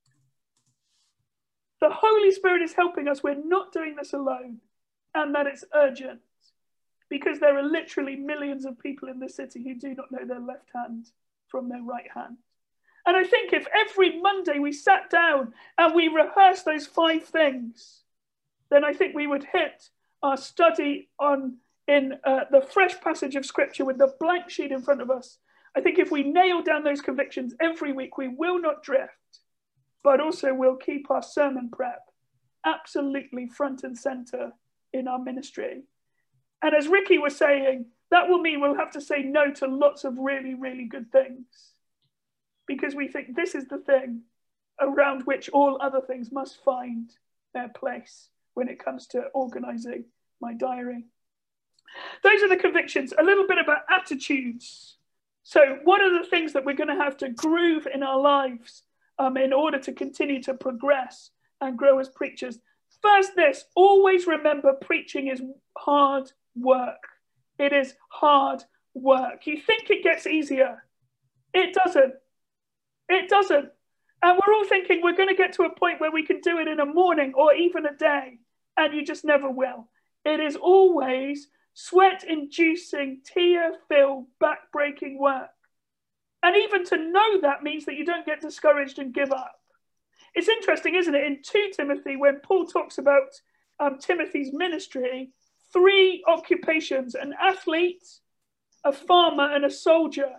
The Holy Spirit is helping us. We're not doing this alone. And that it's urgent. Because there are literally millions of people in this city who do not know their left hand from their right hand. And I think if every Monday we sat down and we rehearsed those 5 things, then I think we would hit our study in the fresh passage of scripture with the blank sheet in front of us. I think if we nail down those convictions every week, we will not drift, but also we'll keep our sermon prep absolutely front and center in our ministry. And as Ricky was saying, that will mean we'll have to say no to lots of really, really good things, because we think this is the thing around which all other things must find their place when it comes to organizing my diary. Those are the convictions. A little bit about attitudes. So what are the things that we're going to have to groove in our lives in order to continue to progress and grow as preachers? First, this, always remember preaching is hard work. It is hard work. You think it gets easier. It doesn't. It doesn't. And we're all thinking we're going to get to a point where we can do it in a morning or even a day, and you just never will. It is always sweat-inducing, tear-filled, back-breaking work. And even to know that means that you don't get discouraged and give up. It's interesting, isn't it, in 2 Timothy, when Paul talks about Timothy's ministry, 3 occupations: an athlete, a farmer, and a soldier.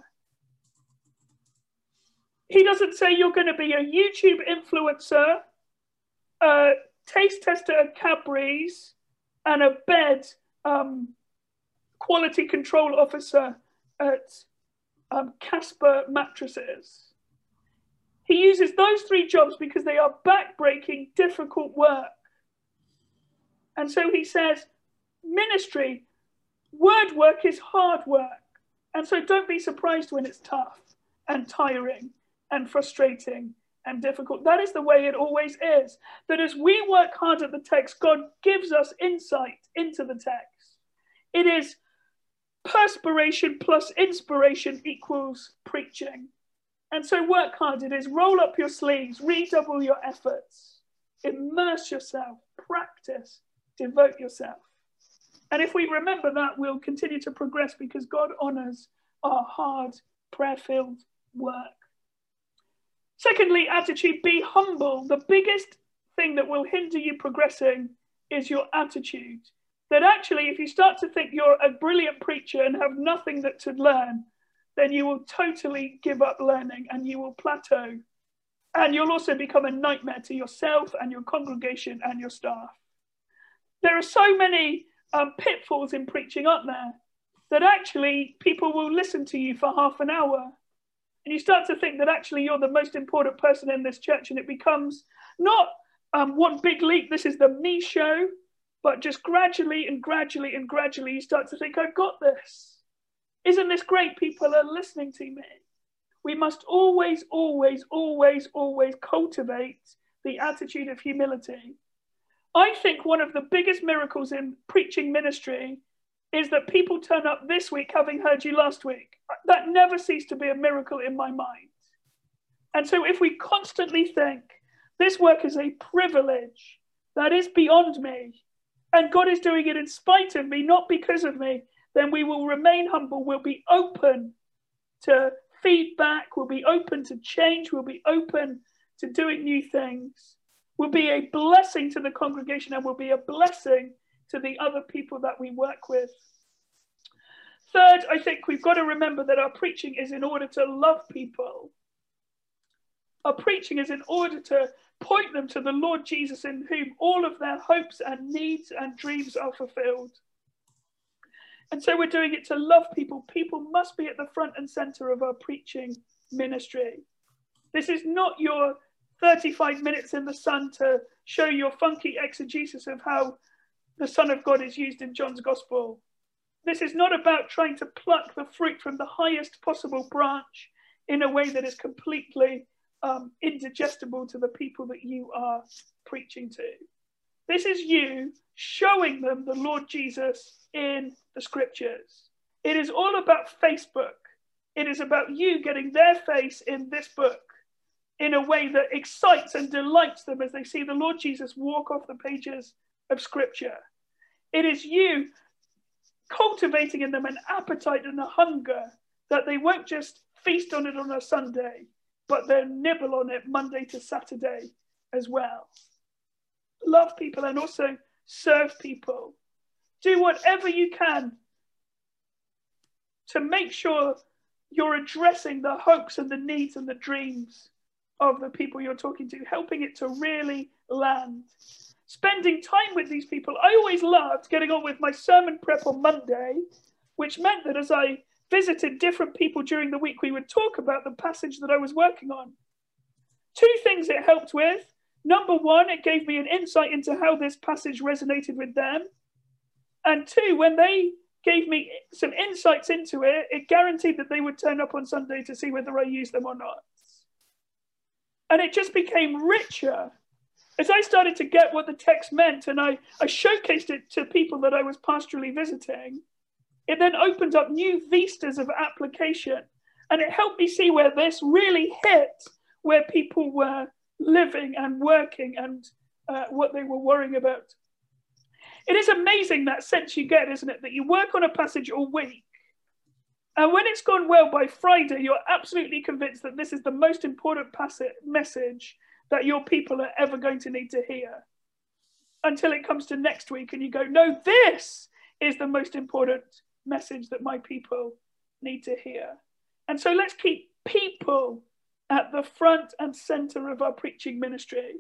He doesn't say you're going to be a YouTube influencer, a taste tester at Cadbury's, and a bed quality control officer at Casper mattresses. He uses those 3 jobs because they are back-breaking, difficult work. And so he says, ministry, word work is hard work. And so don't be surprised when it's tough and tiring and frustrating and difficult. That is the way it always is. That as we work hard at the text, God gives us insight into the text. It is perspiration plus inspiration equals preaching. And so work hard. It is roll up your sleeves, redouble your efforts, immerse yourself, practice, devote yourself. And if we remember that, we'll continue to progress because God honors our hard, prayer-filled work. Secondly, attitude, be humble. The biggest thing that will hinder you progressing is your attitude. that actually, if you start to think you're a brilliant preacher and have nothing that to learn, then you will totally give up learning and you will plateau. And you'll also become a nightmare to yourself and your congregation and your staff. There are so many pitfalls in preaching, aren't there? That actually people will listen to you for half an hour. And you start to think that actually you're the most important person in this church, and it becomes not one big leap, this is the me show, but just gradually and gradually and gradually you start to think, I've got this. Isn't this great? People are listening to me. We must always, always, always, always cultivate the attitude of humility. I think one of the biggest miracles in preaching ministry is that people turn up this week having heard you last week. That never ceased to be a miracle in my mind. And so if we constantly think this work is a privilege that is beyond me, and God is doing it in spite of me, not because of me, then we will remain humble. We'll be open to feedback. We'll be open to change. We'll be open to doing new things. We'll be a blessing to the congregation, and we'll be a blessing to the other people that we work with. Third, I think we've got to remember that our preaching is in order to love people. Our preaching is in order to point them to the Lord Jesus, in whom all of their hopes and needs and dreams are fulfilled. And so we're doing it to love people. People must be at the front and center of our preaching ministry. This is not your 35 minutes in the sun to show your funky exegesis of how the Son of God is used in John's Gospel. This is not about trying to pluck the fruit from the highest possible branch in a way that is completely indigestible to the people that you are preaching to. This is you showing them the Lord Jesus in the scriptures. It is all about Facebook. It is about you getting their face in this book in a way that excites and delights them as they see the Lord Jesus walk off the pages of scripture. It is you cultivating in them an appetite and a hunger that they won't just feast on it on a Sunday, but they'll nibble on it Monday to Saturday as well. Love people and also serve people. Do whatever you can to make sure you're addressing the hopes and the needs and the dreams of the people you're talking to, helping it to really land. Spending time with these people. I always loved getting on with my sermon prep on Monday, which meant that as I visited different people during the week, we would talk about the passage that I was working on. Two things it helped with. Number one, it gave me an insight into how this passage resonated with them. And two, when they gave me some insights into it, it guaranteed that they would turn up on Sunday to see whether I used them or not. And it just became richer. As I started to get what the text meant and I showcased it to people that I was pastorally visiting, it then opened up new vistas of application. And it helped me see where this really hit, where people were living and working and what they were worrying about. It is amazing that sense you get, isn't it? That you work on a passage all week. And when it's gone well by Friday, you're absolutely convinced that this is the most important message that your people are ever going to need to hear. Until it comes to next week and you go, no, this is the most important message that my people need to hear. And so let's keep people at the front and center of our preaching ministry.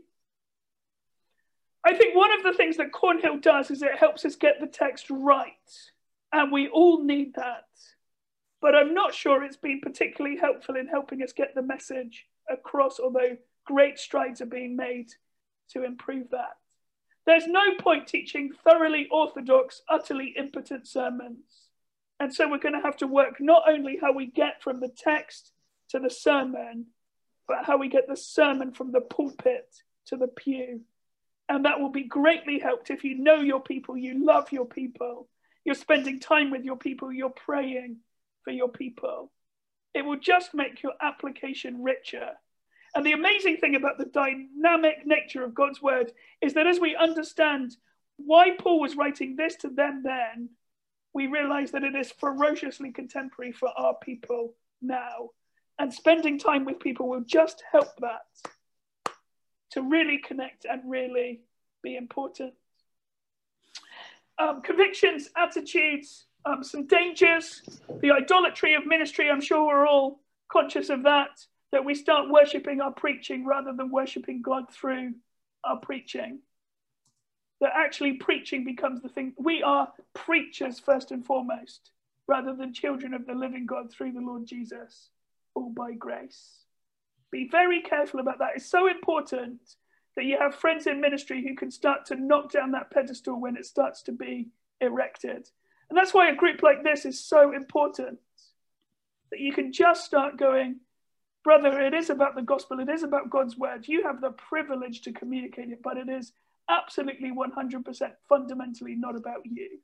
I think one of the things that Cornhill does is it helps us get the text right. And we all need that. But I'm not sure it's been particularly helpful in helping us get the message across, although great strides are being made to improve that. There's no point teaching thoroughly orthodox, utterly impotent sermons. And so we're going to have to work not only how we get from the text to the sermon, but how we get the sermon from the pulpit to the pew. And that will be greatly helped if you know your people, you love your people, you're spending time with your people, you're praying for your people. It will just make your application richer. And the amazing thing about the dynamic nature of God's word is that as we understand why Paul was writing this to them then, we realize that it is ferociously contemporary for our people now. And spending time with people will just help that to really connect and really be important. convictions, attitudes, some dangers, the idolatry of ministry. I'm sure we're all conscious of that we start worshipping our preaching rather than worshipping God through our preaching. That actually preaching becomes the thing. We are preachers first and foremost, rather than children of the living God through the Lord Jesus, all by grace. Be very careful about that. It's so important that you have friends in ministry who can start to knock down that pedestal when it starts to be erected. And that's why a group like this is so important, that you can just start going, brother, it is about the gospel. It is about God's word. You have the privilege to communicate it, but it is absolutely 100% fundamentally not about you.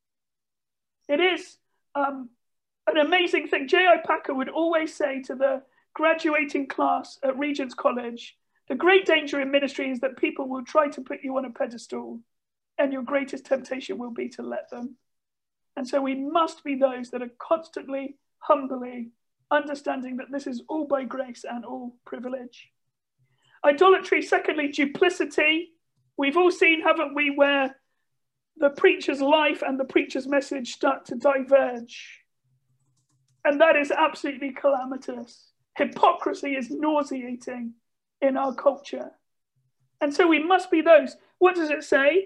It is an amazing thing. J.I. Packer would always say to the graduating class at Regent's College, the great danger in ministry is that people will try to put you on a pedestal, and your greatest temptation will be to let them. And so we must be those that are constantly, humbly understanding that this is all by grace and all privilege. Idolatry, secondly, duplicity. We've all seen, haven't we, where the preacher's life and the preacher's message start to diverge. And that is absolutely calamitous. Hypocrisy is nauseating in our culture. And so we must be those. What does it say?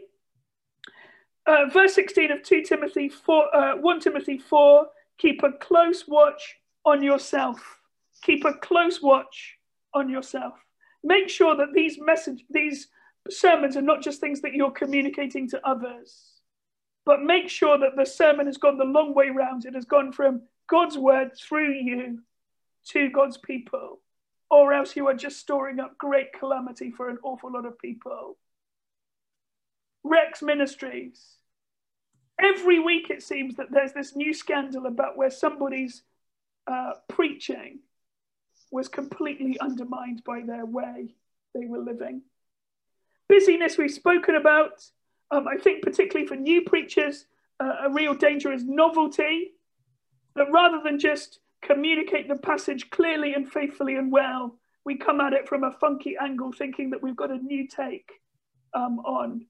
Verse 16 of 1 Timothy 4, keep a close watch on yourself. Keep a close watch on yourself. Make sure that these sermons are not just things that you're communicating to others, but make sure that the sermon has gone the long way round. It has gone from God's word through you to God's people, or else you are just storing up great calamity for an awful lot of people. Rex Ministries. Every week it seems that there's this new scandal about where somebody's preaching was completely undermined by their way they were living. Busyness we've spoken about. I think particularly for new preachers, a real danger is novelty. That rather than just communicate the passage clearly and faithfully and well, we come at it from a funky angle, thinking that we've got a new take on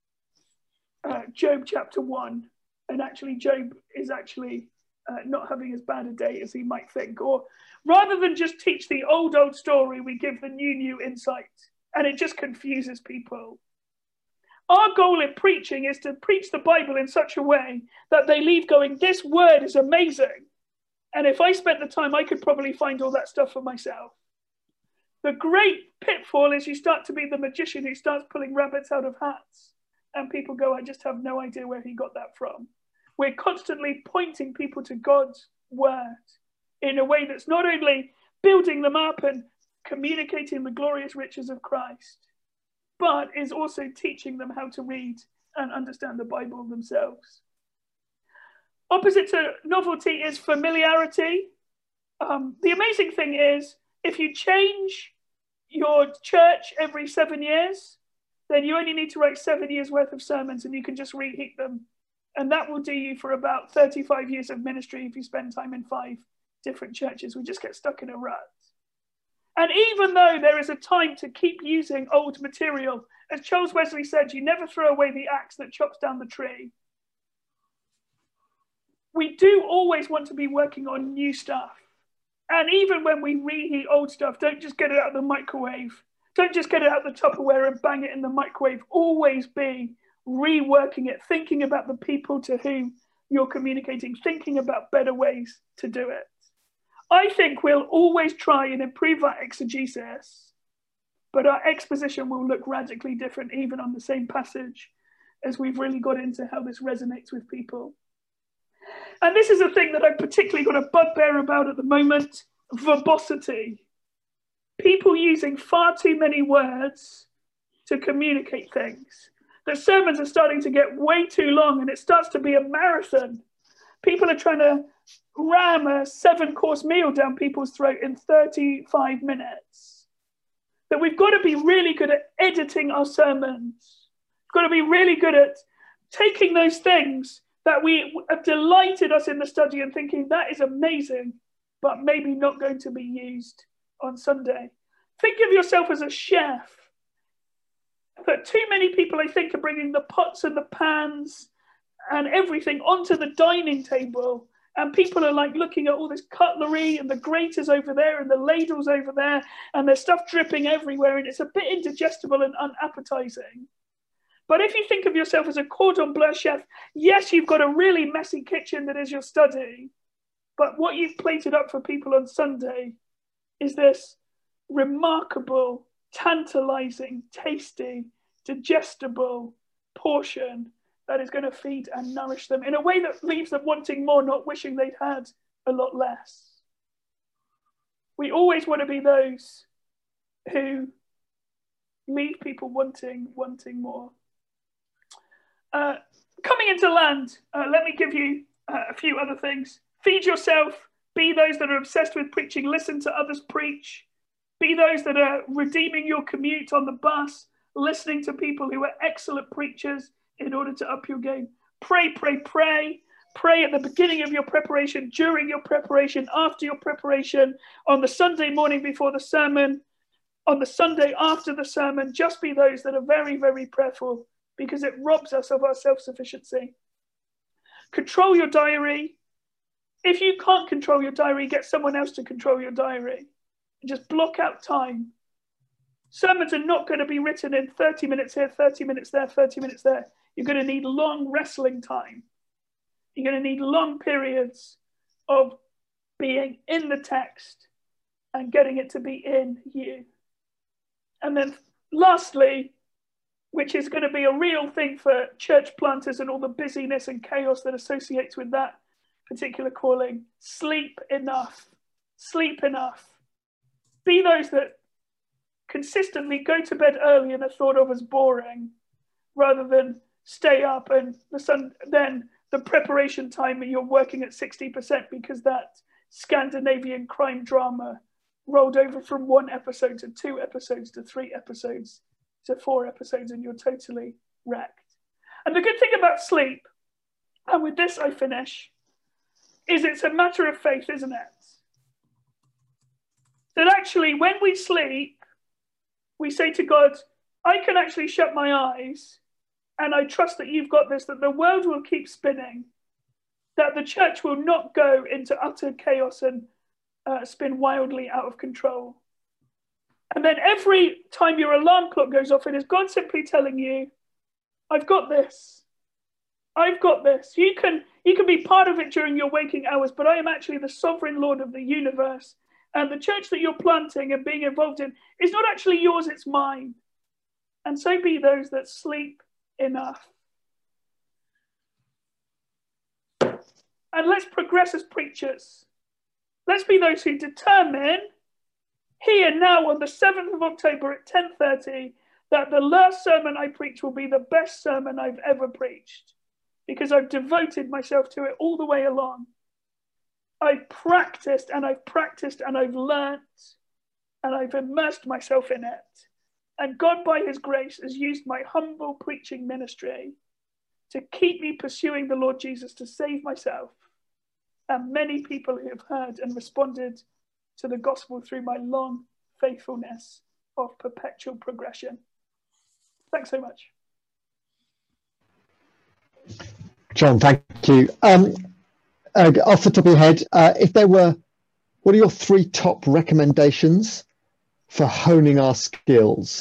Job chapter 1. And actually Job is actually not having as bad a day as he might think. Or rather than just teach the old story, we give the new insight. And it just confuses people. Our goal in preaching is to preach the Bible in such a way that they leave going, this word is amazing. And if I spent the time, I could probably find all that stuff for myself. The great pitfall is you start to be the magician who starts pulling rabbits out of hats. And people go, I just have no idea where he got that from. We're constantly pointing people to God's word in a way that's not only building them up and communicating the glorious riches of Christ, but is also teaching them how to read and understand the Bible themselves. Opposite to novelty is familiarity. The amazing thing is, if you change your church every 7 years, then you only need to write 7 years worth of sermons and you can just reheat them. And that will do you for about 35 years of ministry if you spend time in 5 different churches. We just get stuck in a rut. And even though there is a time to keep using old material, as Charles Wesley said, you never throw away the axe that chops down the tree. We do always want to be working on new stuff. And even when we reheat old stuff, don't just get it out of the microwave. Don't just get it out of the Tupperware and bang it in the microwave. Always be reworking it, thinking about the people to whom you're communicating, thinking about better ways to do it. I think we'll always try and improve our exegesis, but our exposition will look radically different even on the same passage, as we've really got into how this resonates with people. And this is a thing that I've particularly got a bugbear about at the moment, verbosity. People using far too many words to communicate things. The sermons are starting to get way too long and it starts to be a marathon. People are trying to ram a 7-course meal down people's throat in 35 minutes. That we've got to be really good at editing our sermons. We've got to be really good at taking those things that have delighted us in the study and thinking that is amazing, but maybe not going to be used on Sunday. Think of yourself as a chef. But too many people, I think, are bringing the pots and the pans and everything onto the dining table. And people are like looking at all this cutlery and the graters over there and the ladles over there, and there's stuff dripping everywhere, and it's a bit indigestible and unappetizing. But if you think of yourself as a cordon bleu chef, yes, you've got a really messy kitchen that is your study, but what you've plated up for people on Sunday is this remarkable, tantalizing, tasty, digestible portion that is going to feed and nourish them in a way that leaves them wanting more, not wishing they'd had a lot less. We always want to be those who leave people wanting more. Coming into land, let me give you a few other things. Feed yourself. Be those that are obsessed with preaching. Listen to others preach. Be those that are redeeming your commute on the bus, listening to people who are excellent preachers in order to up your game. Pray, pray, pray. Pray at the beginning of your preparation, during your preparation, after your preparation, on the Sunday morning before the sermon, on the Sunday after the sermon. Just be those that are very, very prayerful, because it robs us of our self-sufficiency. Control your diary. If you can't control your diary, get someone else to control your diary. Just block out time. Sermons are not going to be written in 30 minutes here, 30 minutes there, 30 minutes there. You're going to need long wrestling time. You're going to need long periods of being in the text and getting it to be in you. And then lastly, which is going to be a real thing for church planters and all the busyness and chaos that associates with that particular calling, sleep enough. Sleep enough. Be those that consistently go to bed early and are thought of as boring, rather than stay up and then the preparation time and you're working at 60% because that Scandinavian crime drama rolled over from 1 episode to 2 episodes to 3 episodes to 4 episodes, and you're totally wrecked. And the good thing about sleep, and with this I finish, is it's a matter of faith, isn't it? That actually when we sleep, we say to God, I can actually shut my eyes and I trust that you've got this, that the world will keep spinning, that the church will not go into utter chaos and spin wildly out of control. And then every time your alarm clock goes off, it is God simply telling you, I've got this. I've got this. You can be part of it during your waking hours, but I am actually the sovereign Lord of the universe. And the church that you're planting and being involved in is not actually yours, it's mine. And so be those that sleep enough. And let's progress as preachers. Let's be those who determine here now on the 7th of October at 10:30 that the last sermon I preach will be the best sermon I've ever preached, because I've devoted myself to it all the way along. I've practiced and I've learnt and I've immersed myself in it. And God, by his grace, has used my humble preaching ministry to keep me pursuing the Lord Jesus, to save myself and many people who have heard and responded to the gospel through my long faithfulness of perpetual progression. Thanks so much. John, thank you. Off the top of your head, what are your 3 top recommendations for honing our skills?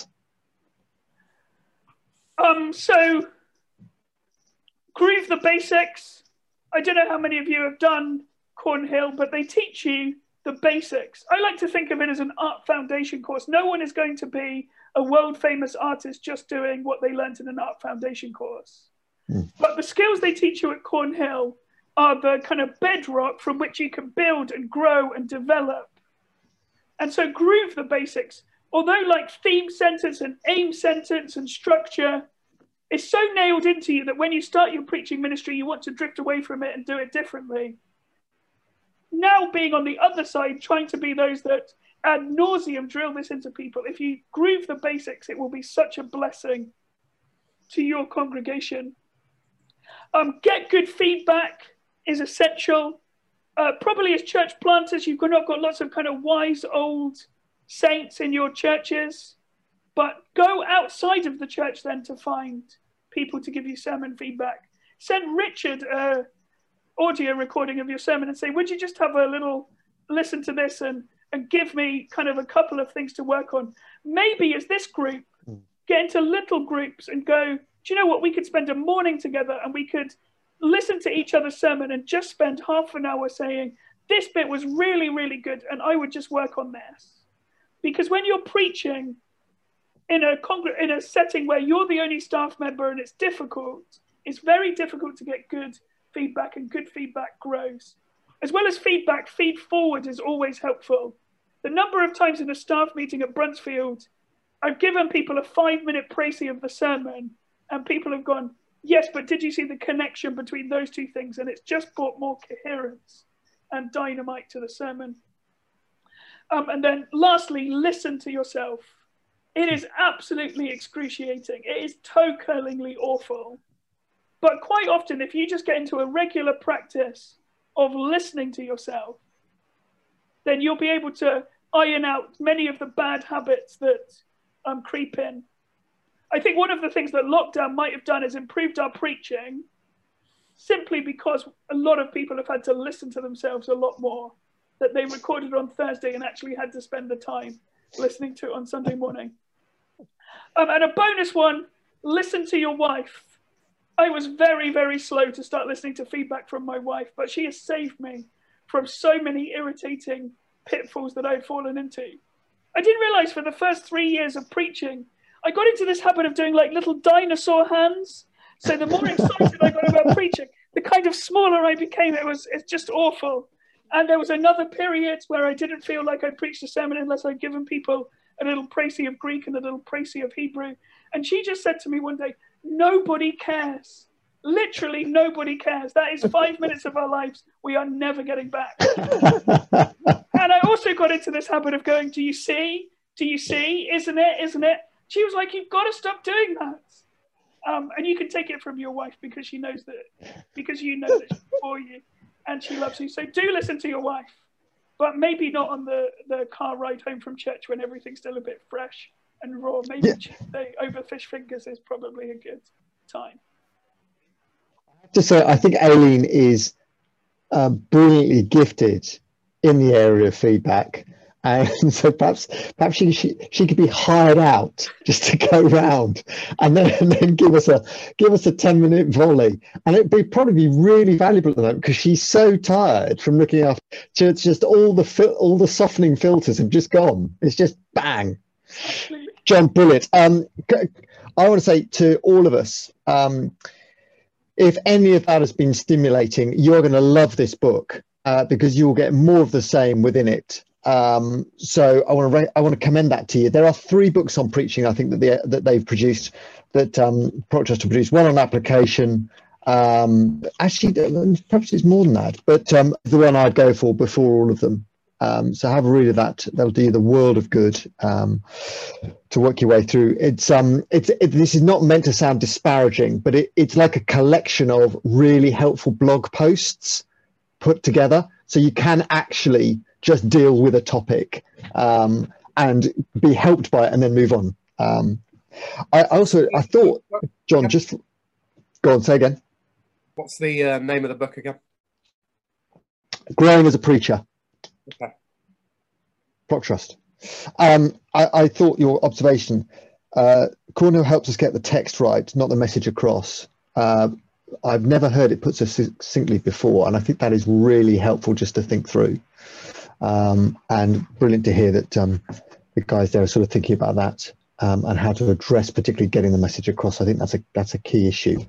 So Groove the Basics. I don't know how many of you have done Cornhill, but they teach you the basics. I like to think of it as an art foundation course. No one is going to be a world famous artist just doing what they learned in an art foundation course. But the skills they teach you at Cornhill are the kind of bedrock from which you can build and grow and develop. And so Groove the Basics, although like theme sentence and aim sentence and structure is so nailed into you that when you start your preaching ministry, you want to drift away from it and do it differently. Now being on the other side, trying to be those that ad nauseum drill this into people, if you groove the basics, it will be such a blessing to your congregation. Get good feedback is essential. Probably as church planters, you've not got lots of kind of wise old saints in your churches, but go outside of the church then to find people to give you sermon feedback. send Richard an audio recording of your sermon and say, would you just have a little listen to this and give me kind of a couple of things to work on? Maybe as this group, get into little groups and go, do you know what, we could spend a morning together and we could listen to each other's sermon and just spend half an hour saying, this bit was really, really good, and I would just work on this. Because when you're preaching in a setting where you're the only staff member and it's difficult, it's very difficult to get good feedback, and good feedback grows. As well as feedback, feed forward is always helpful. The number of times in a staff meeting at Bruntsfield, I've given people a 5-minute précis of the sermon, and people have gone, yes, but did you see the connection between those two things? And it's just brought more coherence and dynamite to the sermon. And then lastly, listen to yourself. It is absolutely excruciating. It is toe-curlingly awful. But quite often, if you just get into a regular practice of listening to yourself, then you'll be able to iron out many of the bad habits that creep in. I think one of the things that lockdown might have done is improved our preaching, simply because a lot of people have had to listen to themselves a lot more, that they recorded on Thursday and actually had to spend the time listening to it on Sunday morning. And a bonus one, listen to your wife. I was very, very slow to start listening to feedback from my wife, but she has saved me from so many irritating pitfalls that I'd fallen into. I didn't realize for the first 3 years of preaching, I got into this habit of doing like little dinosaur hands. So the more excited I got about preaching, the kind of smaller I became. It's just awful. And there was another period where I didn't feel like I preached a sermon unless I'd given people a little précis of Greek and a little précis of Hebrew. And she just said to me one day, nobody cares. Literally nobody cares. That is 5 minutes of our lives we are never getting back. And I also got into this habit of going, do you see? Do you see? Isn't it? Isn't it? She was like, you've got to stop doing that. And you can take it from your wife because she knows that, because you know that she's for you and she loves you. So do listen to your wife, but maybe not on the car ride home from church when everything's still a bit fresh and raw. Maybe Tuesday over fish fingers is probably a good time. I have to say, I think Aileen is brilliantly gifted in the area of feedback. And so perhaps she could be hired out just to go round and then give us a 10-minute volley, and it'd probably be really valuable at the moment because she's so tired from looking after. Just all the softening filters have just gone. It's just bang. John, brilliant. I want to say to all of us, if any of that has been stimulating, you're going to love this book because you'll get more of the same within it. So I want to commend that to you. There are 3 books on preaching, I think, that they've produced, that Proctrust produced. One on application. Actually, perhaps it's more than that, but the one I'd go for before all of them. So have a read of that. That'll do you the world of good to work your way through. This is not meant to sound disparaging, but it's like a collection of really helpful blog posts put together, so you can actually just deal with a topic and be helped by it and then move on. I thought, John, just go on, say again. What's the name of the book again? Growing as a Preacher. Okay. Proctrust. I thought your observation, Cornhill helps us get the text right, not the message across. I've never heard it put so succinctly before, and I think that is really helpful just to think through. And brilliant to hear that the guys there are sort of thinking about that and how to address particularly getting the message across. I think that's a key issue.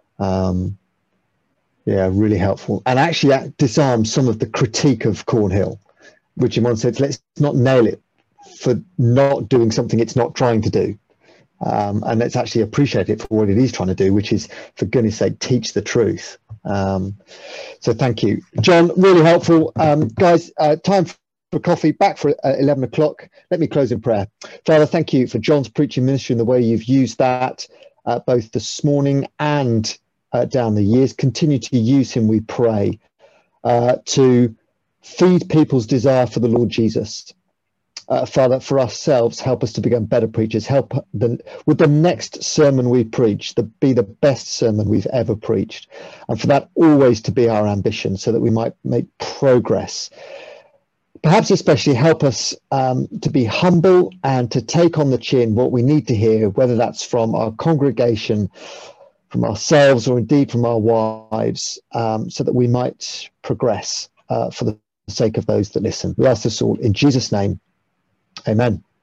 Yeah, really helpful. And actually that disarms some of the critique of Cornhill, which in one sense, let's not nail it for not doing something it's not trying to do. And let's actually appreciate it for what it is trying to do, which is, for goodness sake, teach the truth. So thank you, John, really helpful. Guys, time for coffee, back for 11 o'clock. Let me close in prayer. Father, thank you for John's preaching ministry and the way you've used that both this morning and down the years. Continue to use him, we pray, to feed people's desire for the Lord Jesus, Father, for ourselves, help us to become better preachers. With the next sermon we preach, be the best sermon we've ever preached. And for that always to be our ambition, so that we might make progress. Perhaps especially help us to be humble and to take on the chin what we need to hear, whether that's from our congregation, from ourselves, or indeed from our wives, so that we might progress for the sake of those that listen. We ask this all in Jesus' name. Amen.